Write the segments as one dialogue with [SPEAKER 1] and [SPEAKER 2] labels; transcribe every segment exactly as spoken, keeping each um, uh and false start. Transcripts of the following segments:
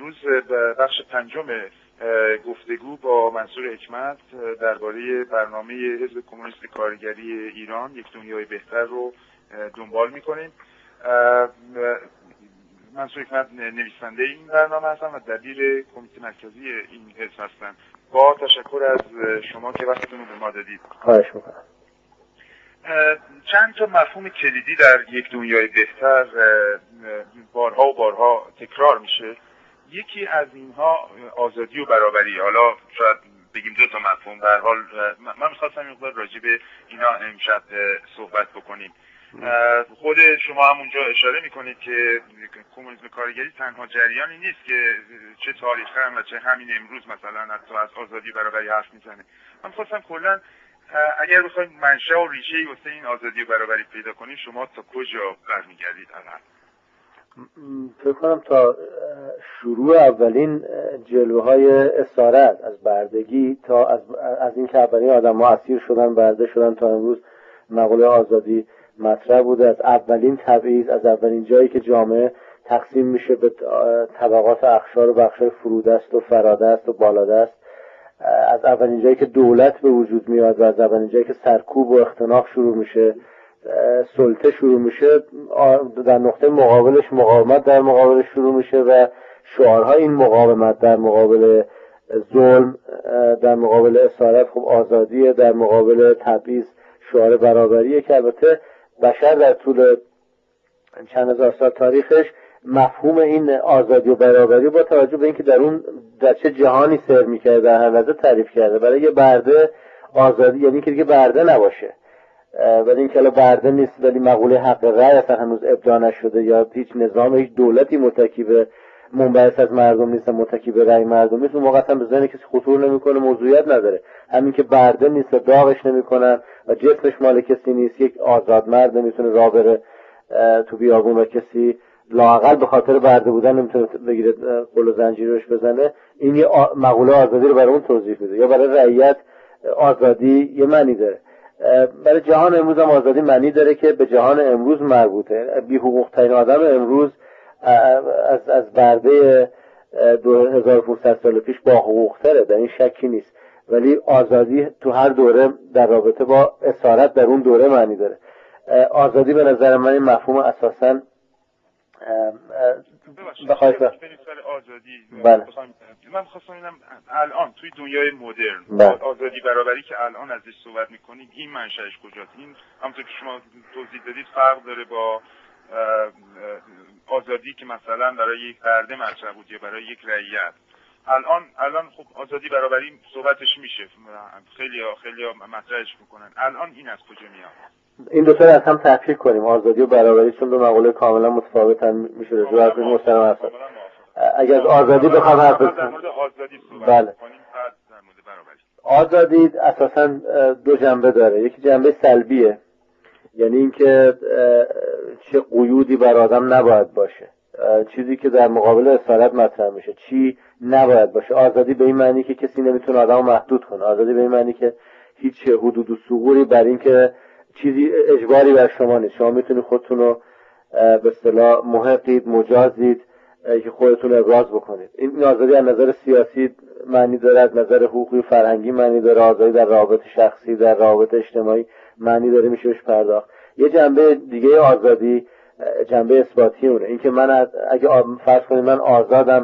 [SPEAKER 1] امروز بخش پنجم گفتگو با منصور حکمت درباره برنامه حزب کمونیست کارگری ایران یک دنیای بهتر رو دنبال می‌کنیم. منصور حکمت نویسنده این برنامه هستن و دبیر کمیته مرکزی این حزب هستن. با تشکر از شما که وقتتون رو به ما دادید.
[SPEAKER 2] خواهش می‌کنم.
[SPEAKER 1] چند تا مفهوم کلیدی در یک دنیای بهتر بارها و بارها تکرار میشه. یکی از اینها آزادی و برابری. حالا شاید بگیم دو تا مفهوم. به هر حال من می‌خواستم این مقدار راجع به اینا امشب صحبت بکنیم. خود شما هم اونجا اشاره میکنید که کمونیسم کارگری تنها جریانی نیست که چه تاریخی هم و چه همین امروز مثلا حتی از آزادی برابری حرف میزنه. من خواستم کلا اگر بخواید منشأ و ریشه‌ای واسه این آزادی و برابری پیدا کنید شما تا کجا برمیگردید الان؟
[SPEAKER 2] فکر کنم تا شروع اولین جلوه‌های اسارت از بردگی تا از از این که اولین آدم‌ها اسیر شدن برده شدن تا امروز مقوله آزادی مطرح بوده. از اولین تبعیض، از اولین جایی که جامعه تقسیم میشه به طبقات اقشار و بخشای فرودست و فرادست و بالادست، از اولین جایی که دولت به وجود میاد و از اولین جایی که سرکوب و اختناق شروع میشه، سلطه شروع میشه، در نقطه مقابلش مقاومت در مقابلش شروع میشه و شعارهای این مقاومت در مقابل ظلم، در مقابل اسارت خب آزادیه، در مقابل تبعیض شعار برابریه که البته بشر در طول چند هزار سال تاریخش مفهوم این آزادی و برابری با توجه به اینکه در اون در چه جهانی سیر میکرده در هر لحظه تعریف کرده. برای یه برده آزادی یعنی که دیگه برده نباشه، ولی این که برده نیست ولی مقوله حق رأی اصلا هنوز ابداع نشده یا هیچ نظام هیچ دولتی متکی به منبعث از مردم نیست، متکی به رأی مردم نیست، اون موقع اصلا به ذهن کسی خطور نمیکنه، موضوعیت نداره. همین که برده نیست و داغش نمیکنن و جسمش مال کسی نیست، یک آزاد مرد نمیتونه راه بره تو بیابون و کسی لااقل به خاطر برده بودن نمیتونه بگیره قل و زنجیرش بزنه. این یه مقوله آزادی رو برای اون توضیح میده. یا برای رعیت آزادی یه معنی داره. برای جهان امروز هم آزادی معنی داره که به جهان امروز مربوطه. بی حقوق ترین آدم امروز از از برده دو هزار و پانصد سال پیش با حقوق تره، در این شکی نیست، ولی آزادی تو هر دوره در رابطه با اسارت در اون دوره معنی داره. آزادی به نظر من این مفهوم اساساً
[SPEAKER 1] بخواید آزادی
[SPEAKER 2] بله.
[SPEAKER 1] من خواستم اینم الان توی دنیای مدرن آزادی برابری که الان ازش صحبت میکنید این منشأش کجاست؟ این همونطور که شما توضیح دادید فرق داره با آزادی که مثلا برای یک برده مطرح بود یا برای یک رعیت. الان الان خب آزادی برابری صحبتش میشه، خیلی خیلی مطرحش میکنن. الان این از کجا میاد؟
[SPEAKER 2] این دو تا از هم تفکیک کنیم، آزادی و برابری، چون دو مقوله کاملا متفاوتن میشه رجوع از محترم هست. اگر از آزادی بخوام حرف بزنم، بله، آزادی اساساً دو جنبه داره. یکی جنبه سلبیه، یعنی اینکه چه قیودی بر آدم نباید باشه، چیزی که در مقابل اسارت مطرح میشه چی نباید باشه. آزادی به این معنی که کسی نمیتونه آدمو محدود کنه. آزادی به این معنی که هیچ حدود و ثغوری بر این که چیزی اجباری بر شما نیست، شما میتونید خودتون رو به اصطلاح محقید، مجازید که خودتون ابراز بکنید. این آزادی از نظر سیاسی معنی داره، از نظر حقوقی و فرهنگی معنی داره، آزادی در روابط شخصی، در روابط اجتماعی معنی داره، میشه بهش پرداخت. یه جنبه دیگه آزادی جنبه اثباتی اونه، این که من اگه فرض کنید من آزادم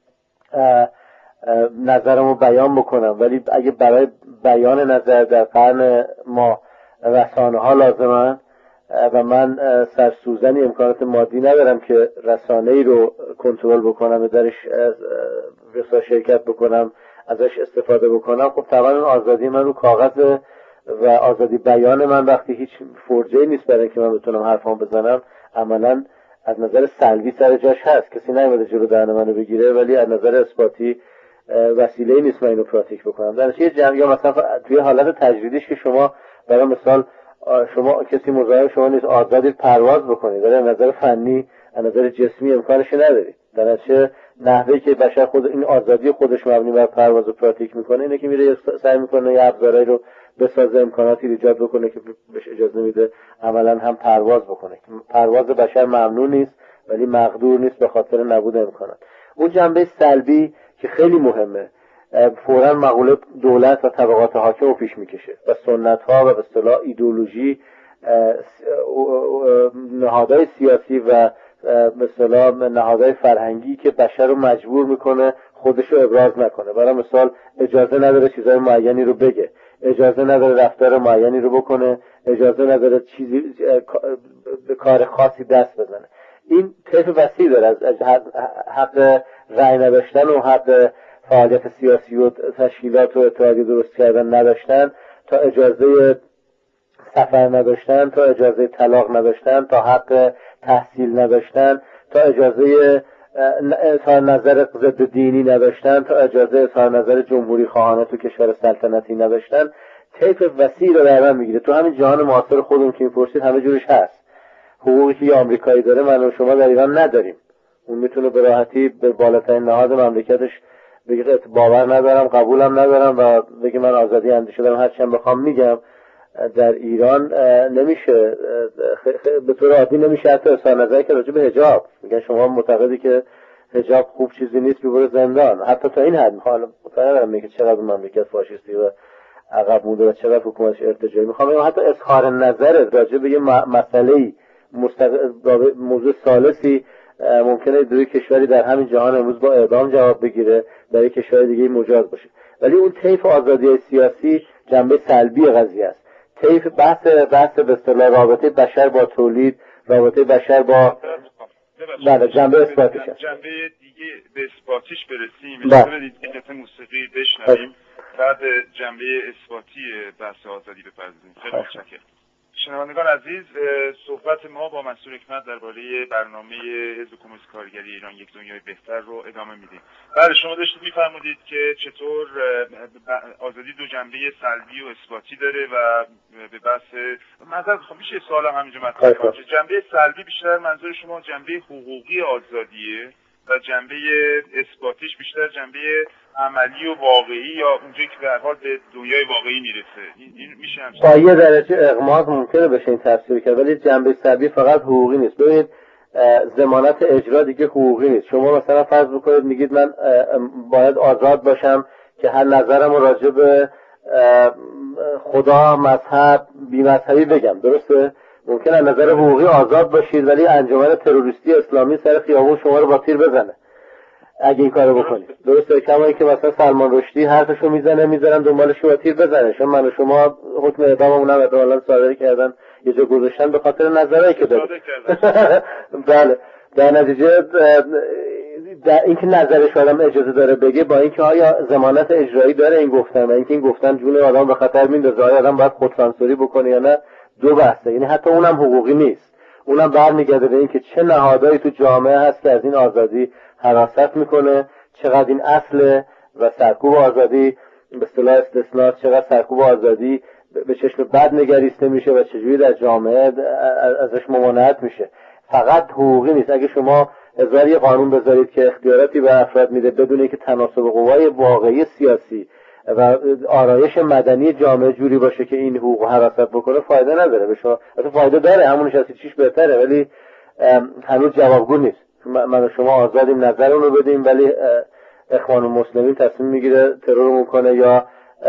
[SPEAKER 2] نظرمو بیان بکنم، ولی اگه برای بیان نظر در قرن ما رسانه ها لازمن و من سرسوزنی امکانات مادی ندارم که رسانه ای رو کنترل بکنم، درش بسا شرکت بکنم، ازش استفاده بکنم، خب طبعا آزادی من رو کاغذ و آزادی بیان من وقتی هیچ فرجه‌ای نیست برای اینکه من بتونم حرفام بزنم، عملاً از نظر سلبی سر جاش هست. کسی نمیاد جلو دهن منو بگیره، ولی از نظر اثباتی وسیله‌ای نیست من اینو پراتیک بکنم. در نتیجه جمع یا مثلا توی حالت تجریدیش که شما برای مثال شما کسی مزاحم شما نیست، آزادی پرواز بکنید، ولی از نظر فنی از نظر جسمی امکانش ندارید. در نتیجه نحوهی که بشر خود این آزادی خودش مبنی بر پرواز و پراتیک میکنه اینه که میره سعی میکنه یه ابزارایی رو بسازه، امکاناتی ایجاد بکنه که بهش اجازه میده عملا هم پرواز بکنه. پرواز بشر ممنوع نیست ولی مقدور نیست به خاطر نبود امکانات. اون جنبه سلبی که خیلی مهمه، فوراً مقوله دولت و طبقات حاکم رو پیش میکشه و سنت ها و به اصطلاح ایدئولوژی نهادهای سیاسی و به اصطلاح نهادهای فرهنگی که بشر رو مجبور میکنه خودش رو ابراز نکنه. برای مثال اجازه نداره چیزای معینی رو بگه، اجازه نداره رفتار معینی رو بکنه، اجازه نداره چیزی به کار خاصی دست بزنه. این طیف وسیع داره، از حق رأی نداشتن و حق فعالیت سیاسی و تشکیلات و اتحادیه درست کردن نداشتن تا اجازه سفر نداشتن، تا اجازه طلاق نداشتن، تا حق تحصیل نداشتن، تا اجازه اظهار نظر ضد دینی نداشتن، تا اجازه اظهار نظر جمهوری خواهانه تو کشور سلطنتی نداشتن. طیف وسیع رو در بر میگیره. تو همین جهان معاصر خودمون که میپرسید همه جورش هست. حقوقی که یه آمریکایی داره من و شما در ایران نداریم. اون میتونه به راحتی به بالاترین نهاد مملکتش بگه باور ندارم، قبولم ندارم و بگه من آزادی اندیشه دارم، هر چند بخوام میگم. در ایران نمیشه، به طور عادی نمیشه حتی اظهار نظری که راجع به حجاب. میگن شما معتقدی که حجاب خوب چیزی نیست ببره زندان. حتی تا این حد میخوام مطمئنم میگه چقدر مملکت فاشیستی و عقب مونده و چقدر حکومتش ارتجاعی. میخوام حتی اظهار نظر راجع به یه مسئله‌ای مستقل موضوع ثالثی ممکنه در کشوری در همین جهان امروز با اعدام جواب بگیره، در کشور دیگه مجاز باشه. ولی اون طیف آزادی سیاسی جنبه سلبی قضیه است. طیف بحث بحث به اصطلاح رابطه بشر با تولید، رابطه بشر با بله جنبه اثباتیش است.
[SPEAKER 1] جنبه دیگه به اثباتیش برسیم. اجازه بدید که قطعه موسیقی بشنویم، بعد جنبه اثباتی بحث آزادی بپردازیم. خیلی متشکرم. شنوندگان عزیز، صحبت ما با منصور حکمت درباره برنامه حزب کمونیست کارگری ایران یک دنیای بهتر رو ادامه میدیم. بله، شما داشتید میفرمودید که چطور آزادی دو جنبه سلبی و اثباتی داره و به بحث نظر خب میشه سوال هم همینجا مطرح کنم که جنبه سلبی بیشتر منظور شما جنبه حقوقی آزادیه و جنبه اثباتیش بیشتر جنبه عملی و واقعی یا اونجایی که به هر حال به دنیای واقعی میرسه. این میشه
[SPEAKER 2] با یه درجه اغماض ممکنه بشه این تفسیر کرد، ولی جنبه سلبی فقط حقوقی نیست. ببینید ضمانت اجرا دیگه حقوقی نیست. شما مثلا فرض بکنید میگید من باید آزاد باشم که هر نظرم راجع به خدا، مذهب، بی‌مذهبی بگم. درسته؟ ممکنه از نظر حقوقی آزاد باشید ولی انجمن تروریستی اسلامی سر خیابون شما رو با تیر بزنه اگه این کارو بکنید. درسته؟ کما اینکه مثلا سلمان رشدی حرفشو میزنه میذارن دنبالش با تیر بزنه. چون من و شما حکم اعداممون هم احتمالاً صادر کردن، یه جا گذاشتن به خاطر نظرایی که داره. بله، در نتیجه در اینکه نظرش آدم اجازه داره بگه با اینکه آیا ضمانت اجرایی داره این گفتن و اینکه این گفتن جون آدم به خطر میندازه، آیا آدم باید خودسانسوری بکنه یا نه، دو بحثه. یعنی حتی اونم حقوقی نیست. اونم برمیگرده به اینکه چه نهادهایی تو جامعه هست که از این آزادی حراست میکنه، چقدر این اصل و سرکوب آزادی به اصطلاح استثناء، چقدر سرکوب آزادی به چشم بد نگریسته میشه و چجوری در جامعه ازش ممانعت میشه. فقط حقوقی نیست. اگه شما هزار یه قانون بذارید که اختیاراتی به افراد میده بدون اینکه تناسب قوای واقعی سیاسی و آرایش مدنی جامعه جوری باشه که این حقوق حراست بکنه، فایده نداره به شما. اصلا فایده داره، همونش از چیش بهتره، ولی هنوز جوابگو نیست. من و شما آزادیم نظر اون رو بدیم ولی اخوان المسلمین تصمیم میگیره ترورمون کنه یا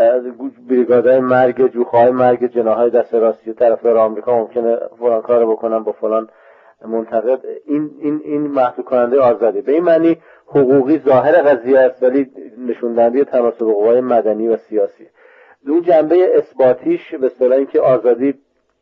[SPEAKER 2] بریگادهای مرگ، جوخه‌های مرگ جناحهای دست راستی طرفدار آمریکا ممکنه فلان کارو بکنن با فلان منتقد. این این این محدود کننده آزادی به این معنی حقوقی ظاهر قضیه است ولی نشون دهنده تناسب قوای مدنی و سیاسی. اون جنبه اثباتیش به اصطلاح اینکه آزادی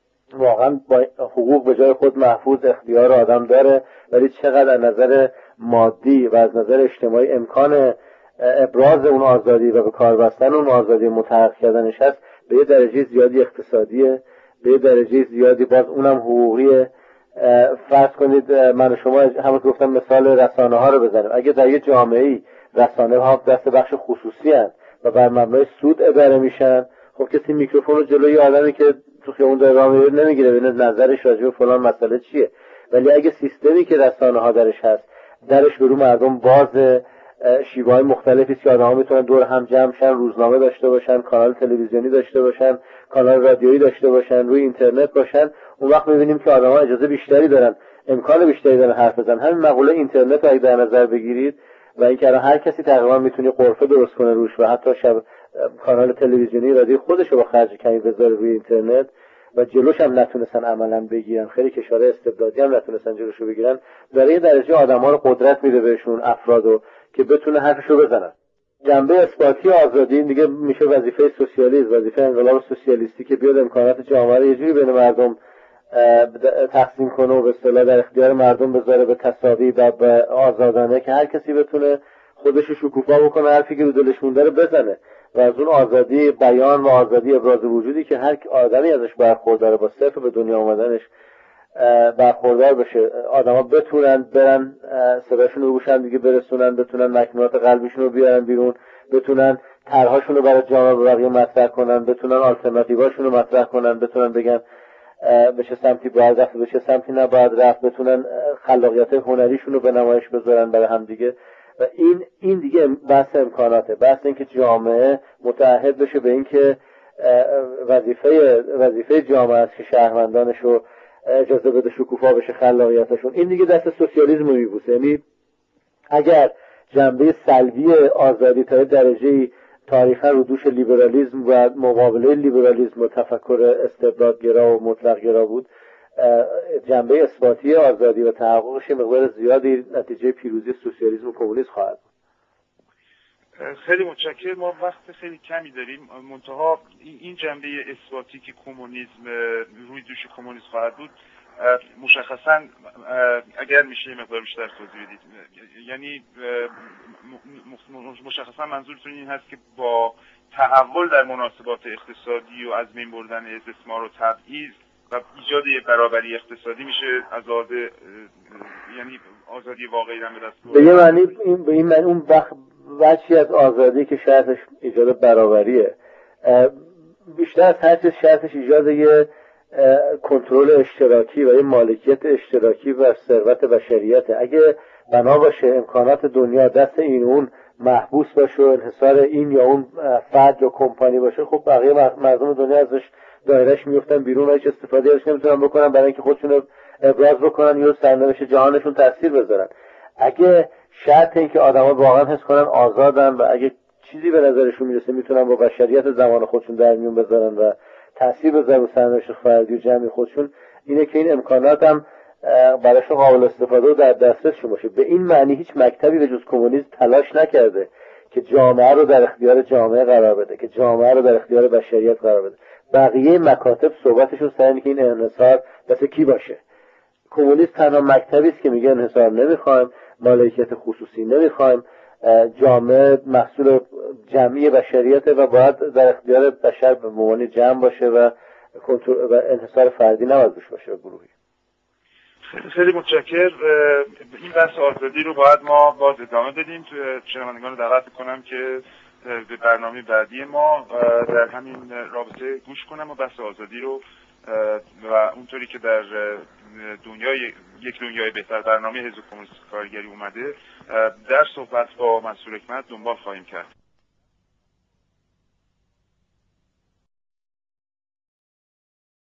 [SPEAKER 2] واقعا با حقوق به جای خود محفوظ اختیار آدم داره، ولی چقدر از نظر مادی و از نظر اجتماعی امکان ابراز اون آزادی و به کار بستن اون آزادی متحقق کردنش هست، به یه درجه زیادی اقتصادیه، به یه درجه زیادی باز اونم حقوقیه. فرض کنید من و شما همون که گفتم مثال رسانه ها رو بزنیم. اگه در یه جامعه‌ای رسانه ها دست بخش خصوصی هستند و بر مبنای سود اداره میشن، خب کسی میکروفون رو جلوی آدمی که تو خیابون داره راه میره نمیگیره ببینه نظرش راجع به فلان مسئله چیه. ولی اگه سیستمی که رسانه ها درش هست درش به رو مردم باز، شیوه‌های مختلفی که آدم‌ها میتونن دور هم جمع شن، روزنامه داشته باشن، کانال تلویزیونی داشته باشن، کانال رادیویی داشته باشن، روی اینترنت باشن، اون وقت می‌بینیم که آدم‌ها اجازه بیشتری دارن، امکان بیشتری دارن حرف بزنن. همین مقوله اینترنت رو اگه در نظر بگیرید، و اینکه الان هر کسی تقریبا میتونه قرفه درست کنه روش و حتی شب کانال تلویزیونی رادیو خودش رو با خرج کمی بذاره روی اینترنت و جلوش هم نتونستن عملا بگیرن، خیلی کشورهای استبدادی هم نتونستن جلوش رو بگیرن، داره یه درجه آدم‌ها رو قدرت میده بهشون، افرادو، که بتونه حرفشو بزنن. جنبه اثباتی آزادی دیگه میشه وظیفه سوسیالیسم، وظیفه انقلاب سوسیالیستی که بیاد امکانات جامعه رو یه جوری بین مردم تقسیم کنه و به اصطلاح در اختیار مردم بذاره به تساوی و به آزادانه، که هر کسی بتونه خودش رو شکوفا بکنه، حرفی که رو دلش مونده رو بزنه و از اون آزادی بیان و آزادی ابراز وجودی که هر آدمی ازش برخورداره با صرف به دنیا آمدنش برخوردار بشه، آدما بتونن برن صداشون رو گوش هم دیگه برسونن، بتونن مکنونات قلبیشون رو بیارن بیرون، بتونن طرحهاشون رو برای جامعه به بقیه مطرح کنن، بتونن آلترناتیوهاشون رو مطرح کنن، بتونن بگن به چه سمتی باید رفت، به چه سمتی نباید رفت، بتونن خلاقیت هنریشون رو به نمایش بذارن برای هم دیگه. و این این دیگه بحث امکاناته، بحث این که جامعه متعهد بشه به این که وظیفه وظیفه جامعه است که شهروندانش رو اجازه بده شکوفا بشه خلاقیتشون. این دیگه دست سوسیالیسم رو میبوسه. یعنی اگر جنبه سلبی آزادی تا درجه‌ای تاریخا رو دوش لیبرالیسم و مقابله لیبرالیسم و تفکر استبدادگرا و مطلق‌گرا بود، جنبه اثباتی آزادی و تحققش مقدار زیادی نتیجه پیروزی سوسیالیسم و کمونیسم خواهد بود.
[SPEAKER 1] خیلی متشکرم. ما وقت خیلی کمی داریم، منتها این جنبه اثباتی که کمونیسم روی دوش کمونیسم خواهد بود، مشخصا اگر میشه یه مقدار بیشتر توضیح بدید، یعنی مشخصا منظورتون این هست که با تحول در مناسبات اقتصادی و از بین بردن استثمار و تبعیض و ایجاد برابری اقتصادی میشه آزاد، یعنی آزادی واقعی را به دست
[SPEAKER 2] بیاره. به یه معنی این به این معنی اون وقت وجهی از آزادی که شرطش ایجاد برابریه، بیشتر از هر چیز شرطش ایجاد یه کنترل اشتراکی و یه مالکیت اشتراکی و ثروت بشریته. اگه بنا باشه امکانات دنیا دست این اون محبوس باشه و انحصار این یا اون فرد یا کمپانی باشه، خب بقیه مردم دنیا ازش دایرهش میفتن بیرون و هیچ استفاده ازش نمیتونن بکنن برای اینکه خودشون ابراز بکنن یا سرنوشت جهانشون تاثیر بذارن. اگه شرط این که آدما واقعا حس کنن آزادن و اگه چیزی به نظرشون میرسه میتونن با بشریت زمان خودشون در میون بذارن و تاثیر بذارن سرنوشت فردی و جمعی خودشون، اینه که این امکانات هم براشون قابل استفاده و در دسترسشون باشه. به این معنی هیچ مکتبی به جز کمونیسم تلاش نکرده که جامعه رو در اختیار جامعه قرار بده، که جامعه رو در اختیار بشریت قرار بده. بقیه مکاتب صحبتشون سر اینه که این انحصار دست کی باشه. کمونیسم تنها مکتبی است که میگه انحصار نمیخوایم، مالکیت خصوصی نمیخوایم، جامعه محصول جمعی بشریته و باید در اختیار بشر به معنی جمع باشه و کنترل و انحصار فردی نباید بشه باشه گروهی.
[SPEAKER 1] خیلی متشکرم. این بحث آزادی رو باید ما باز ادامه بدیم. شنوندگان رو دعوت کنم که به برنامه بعدی ما در همین رابطه گوش کنم و بحث آزادی رو و اونطوری که در دنیای یک دنیای بهتر برنامه حزب کمونیست کارگری اومده در صحبت با منصور حکمت دنبال خواهیم کرد.